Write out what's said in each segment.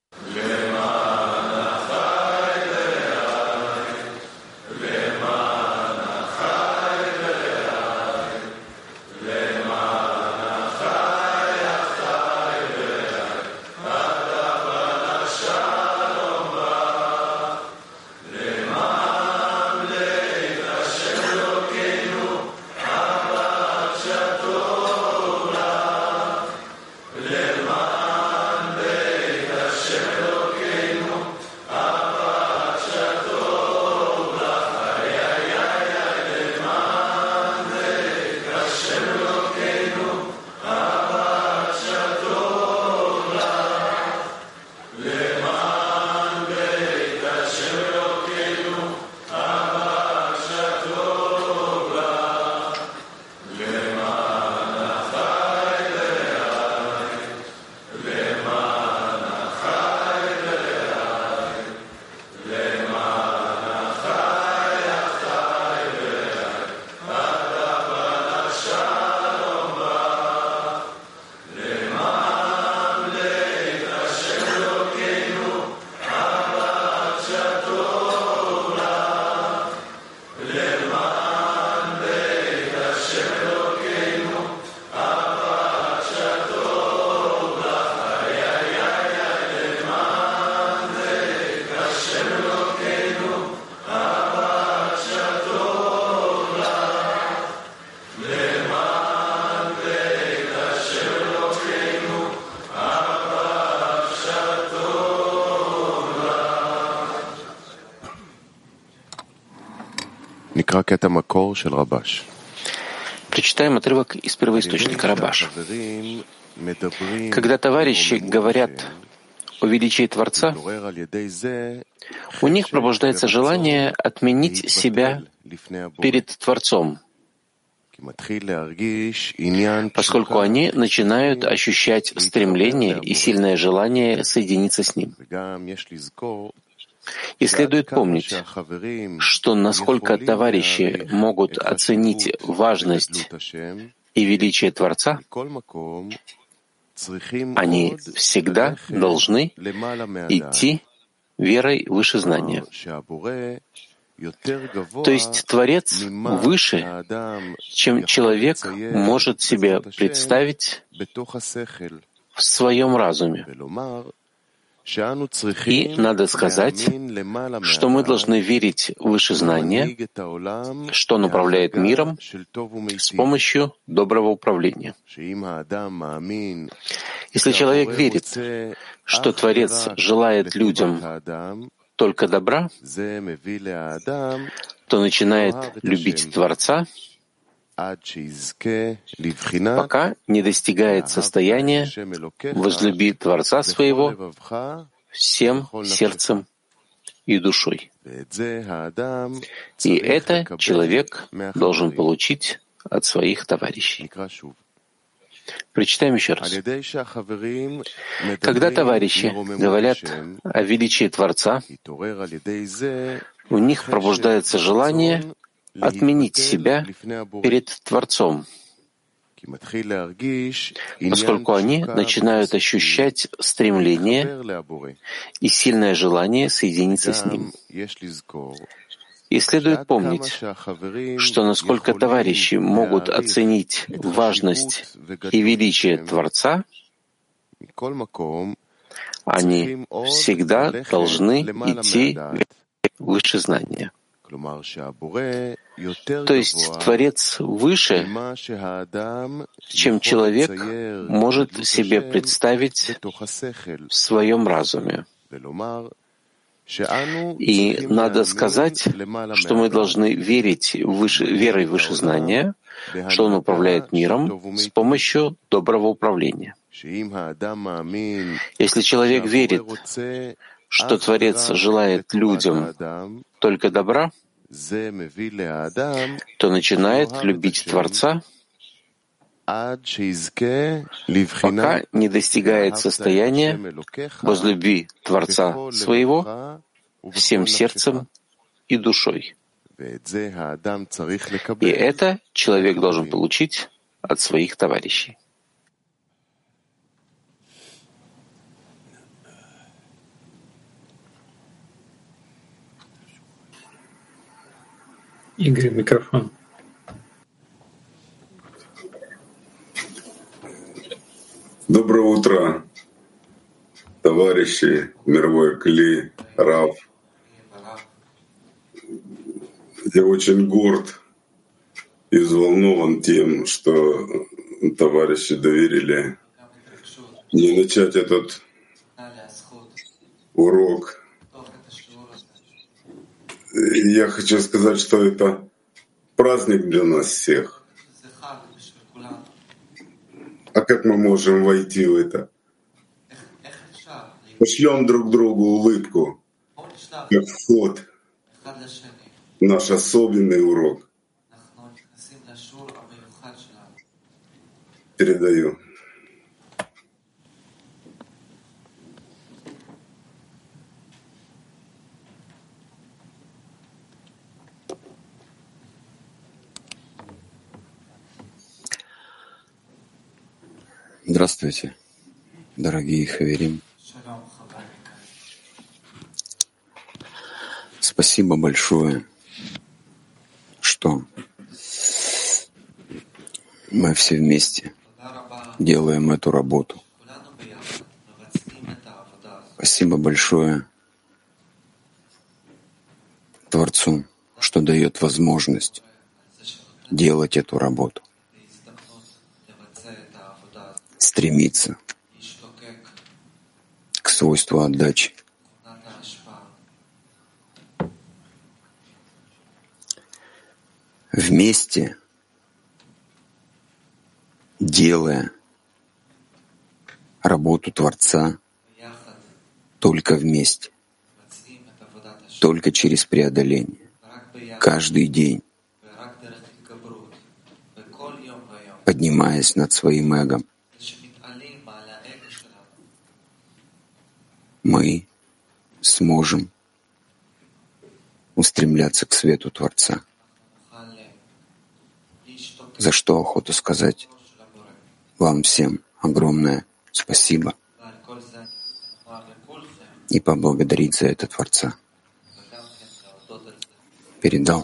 Прочитаем отрывок из первоисточника Рабаш. Когда товарищи говорят о величии Творца, у них пробуждается желание отменить себя перед Творцом, поскольку они начинают ощущать стремление и сильное желание соединиться с Ним. И следует помнить, что насколько товарищи могут оценить важность и величие Творца, они всегда должны идти верой выше знания. То есть Творец выше, чем человек может себе представить в своем разуме. И надо сказать, что мы должны верить выше знания, что он управляет миром с помощью доброго управления. Если человек верит, что Творец желает людям только добра, то начинает любить Творца, пока не достигает состояния возлюби Творца своего всем сердцем и душой. И это человек должен получить от своих товарищей. Прочитаем еще раз. Когда товарищи говорят о величии Творца, у них пробуждается желание отменить себя перед Творцом, поскольку они начинают ощущать стремление и сильное желание соединиться с Ним. И следует помнить, что насколько товарищи могут оценить важность и величие Творца, они всегда должны идти выше знания. То есть Творец выше, чем человек может себе представить в своем разуме. И надо сказать, что мы должны верить верой выше знания, что он управляет миром с помощью доброго управления. Если человек верит, что Творец желает людям только добра, то начинает любить Творца, пока не достигает состояния возлюби Творца своего всем сердцем и душой. И это человек должен получить от своих товарищей. Игорь, микрофон. Доброе утро, товарищи, мировой Кли, Рав. Я очень горд и взволнован тем, что товарищи доверили мне начать этот урок. И я хочу сказать, что это праздник для нас всех. А как мы можем войти в это? Пошлем друг другу улыбку, как вход в наш особенный урок. Передаю. Здравствуйте, дорогие хаверим. Спасибо большое, что мы все вместе делаем эту работу. Спасибо большое Творцу, что дает возможность делать эту работу, стремиться к свойству отдачи. Вместе, делая работу Творца только вместе, только через преодоление, каждый день, поднимаясь над своим эгом, мы сможем устремляться к свету Творца. За что охоту сказать вам всем огромное спасибо и поблагодарить за это Творца. Передал.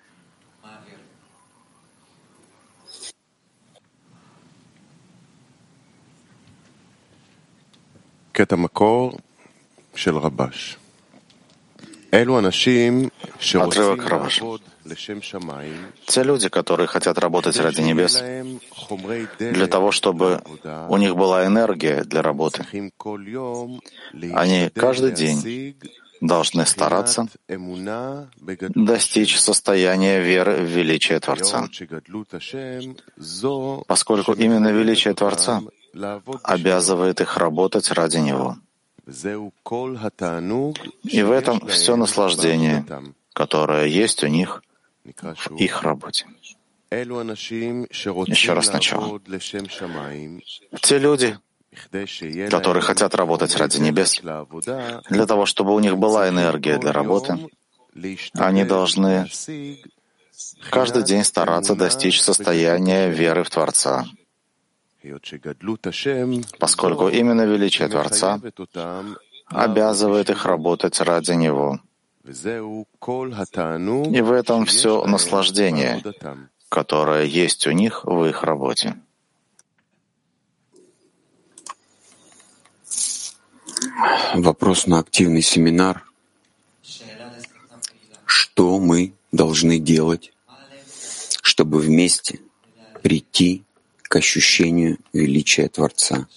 Отрывок Рабаш. Те люди, которые хотят работать ради небес, для того, чтобы у них была энергия для работы, они каждый день должны стараться достичь состояния веры в величие Творца, поскольку именно величие Творца обязывает их работать ради Него. И в этом все наслаждение, которое есть у них в их работе. Еще раз сначала. Те люди, которые хотят работать ради небес, для того, чтобы у них была энергия для работы, они должны каждый день стараться достичь состояния веры в Творца, поскольку именно величие Творца обязывает их работать ради Него. И в этом все наслаждение, которое есть у них в их работе. Вопрос на активный семинар. Что мы должны делать, чтобы вместе прийти к ощущению величия Творца?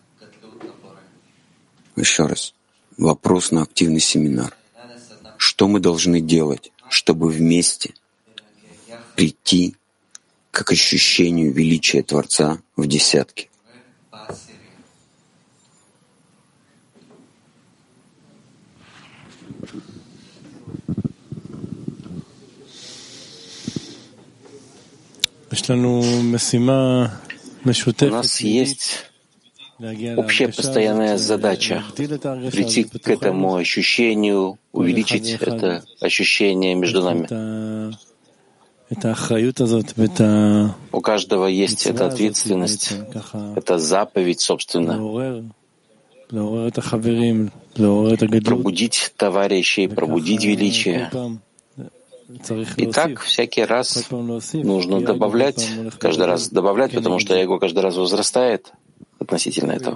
Еще раз. Вопрос на активный семинар. Что мы должны делать, чтобы вместе прийти к ощущению величия Творца в десятке? У нас есть общая постоянная задача прийти к этому ощущению, увеличить это ощущение между нами. У каждого есть эта ответственность, эта заповедь, собственно, пробудить товарищей, пробудить величие, И так всякий раз нужно добавлять, каждый раз добавлять, потому что эго каждый раз возрастает относительно этого.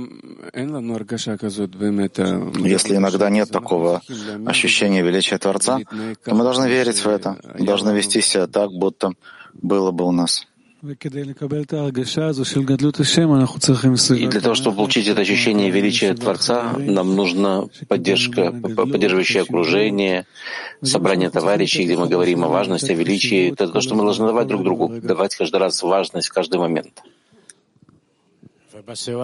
Если иногда нет такого ощущения величия Творца, то мы должны верить в это, должны вести себя так, будто было бы у нас. И для того, чтобы получить это ощущение величия Творца, нам нужна поддержка, поддерживающее окружение, собрание товарищей, где мы говорим о важности, о величии. Это то, что мы должны давать друг другу, давать каждый раз важность в каждый момент. И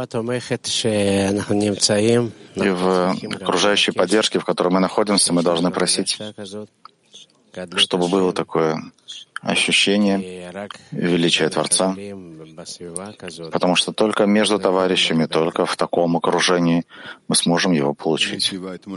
в окружающей поддержке, в которой мы находимся, мы должны просить, чтобы было такое ощущение величия Творца, потому что только между товарищами, только в таком окружении мы сможем его получить.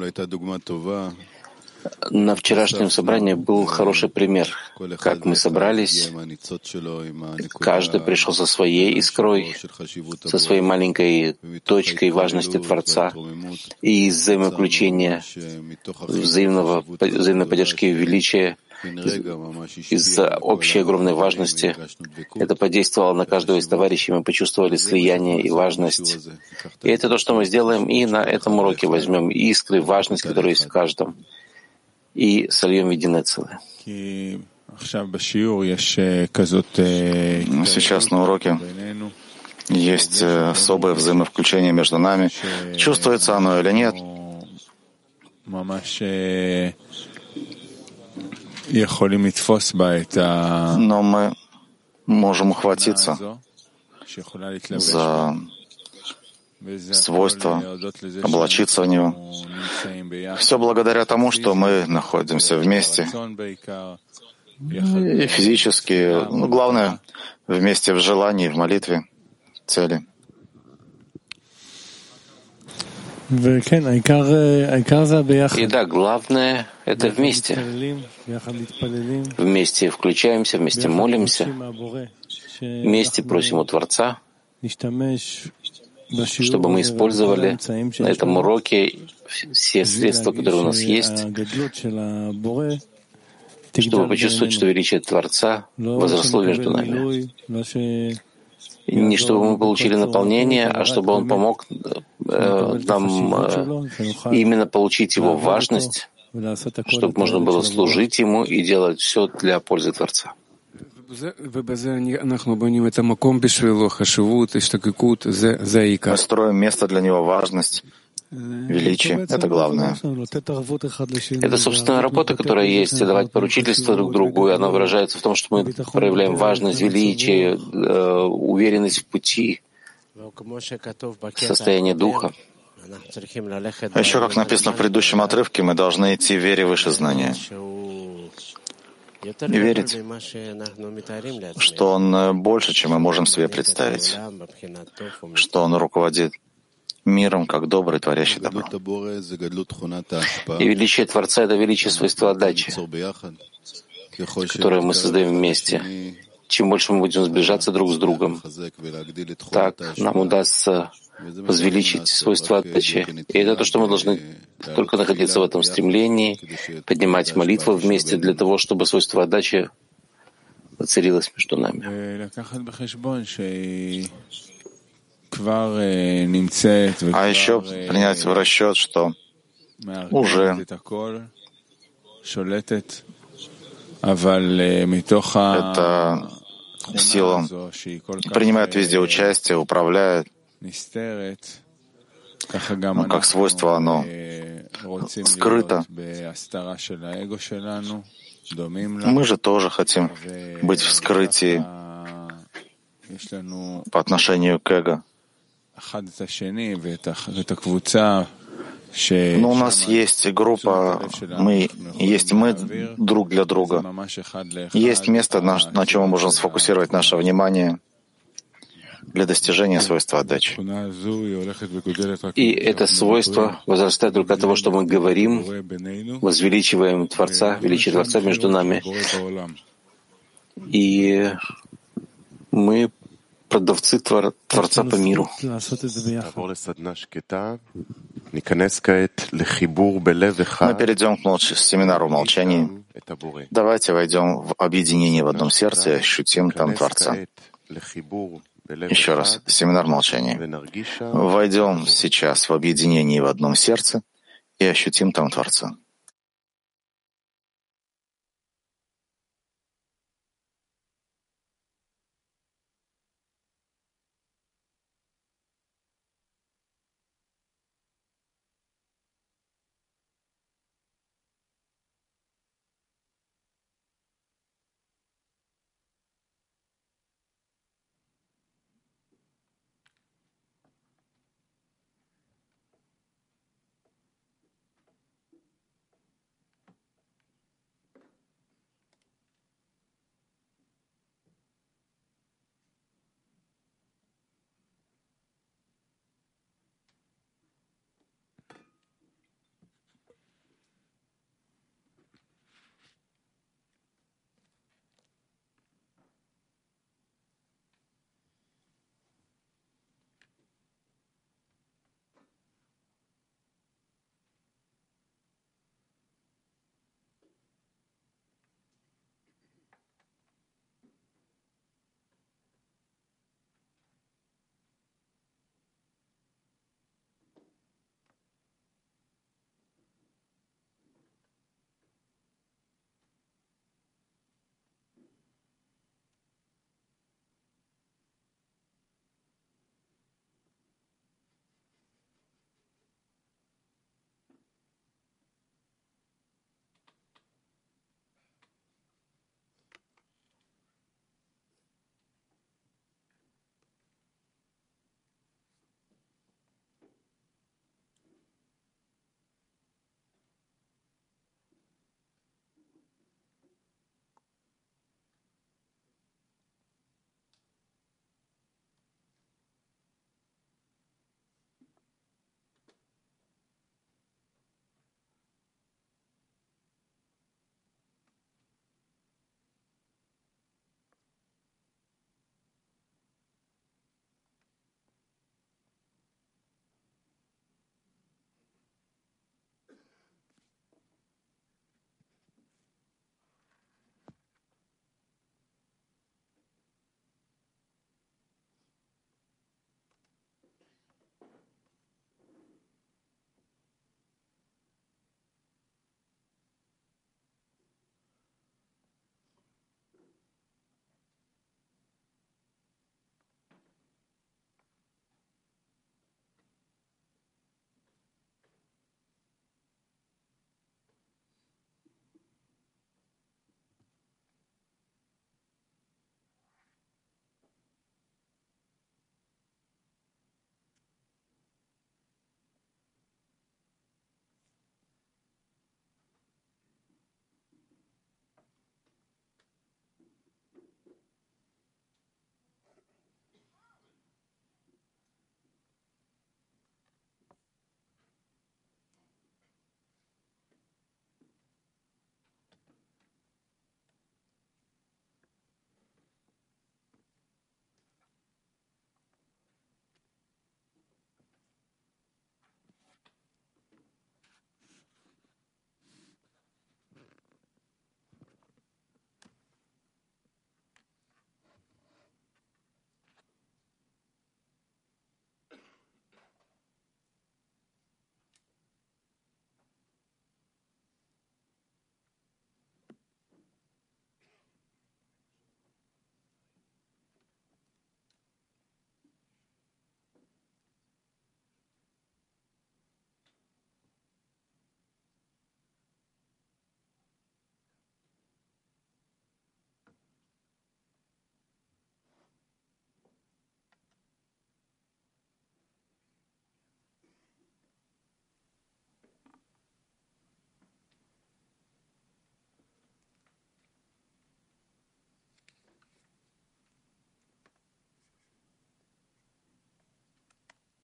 На вчерашнем собрании был хороший пример, как мы собрались, каждый пришел со своей искрой, со своей маленькой точкой важности Творца и из взаимовключения, взаимной поддержки величия, из-за общей огромной важности. Это подействовало на каждого из товарищей, мы почувствовали слияние и важность. И это то, что мы сделаем, и на этом уроке возьмем искры, важность, которая есть в каждом, и сольем в единое целое. Сейчас на уроке есть особое взаимовключение между нами. Чувствуется оно или нет? Но мы можем ухватиться за свойства, облачиться в него. Все благодаря тому, что мы находимся вместе. И физически, главное, вместе в желании, в молитве, в цели. И да, главное — это вместе. Вместе включаемся, вместе молимся, вместе просим у Творца, чтобы мы использовали на этом уроке все средства, которые у нас есть, чтобы почувствовать, что величие Творца возросло между нами. И не чтобы мы получили наполнение, а чтобы Он помог нам именно получить Его важность, чтобы можно было служить Ему и делать все для пользы Творца. Мы строим место для Него, важность, величие. Это главное. Это собственная работа, которая есть, давать поручительство друг другу, и она выражается в том, что мы проявляем важность, величие, уверенность в пути, состояние духа. А еще, как написано в предыдущем отрывке, мы должны идти в вере выше знания. И верить, что Он больше, чем мы можем себе представить, что Он руководит миром, как добрый, творящий добро. И величие Творца — это величие свойства отдачи, которое мы создаем вместе. Чем больше мы будем сближаться друг с другом, так нам удастся возвеличить свойства отдачи. И это то, что мы должны только находиться в этом стремлении, поднимать молитву вместе для того, чтобы свойство отдачи воцарилось между нами. А еще принять в расчет, что уже эта сила принимает везде участие, управляет. Но как свойство оно скрыто. Мы же тоже хотим быть в скрытии по отношению к эго. Но у нас есть группа, есть мы друг для друга. Есть место, на чем мы можем сфокусировать наше внимание для достижения свойства отдачи. И это свойство возрастает только от того, что мы говорим, возвеличиваем Творца, величие Творца между нами. И мы продавцы Творца по миру. Мы перейдем к семинару молчания. Давайте войдем в объединение в одном сердце и ощутим там Творца. Еще раз, семинар молчания. Войдем сейчас в объединение в одном сердце и ощутим там Творца.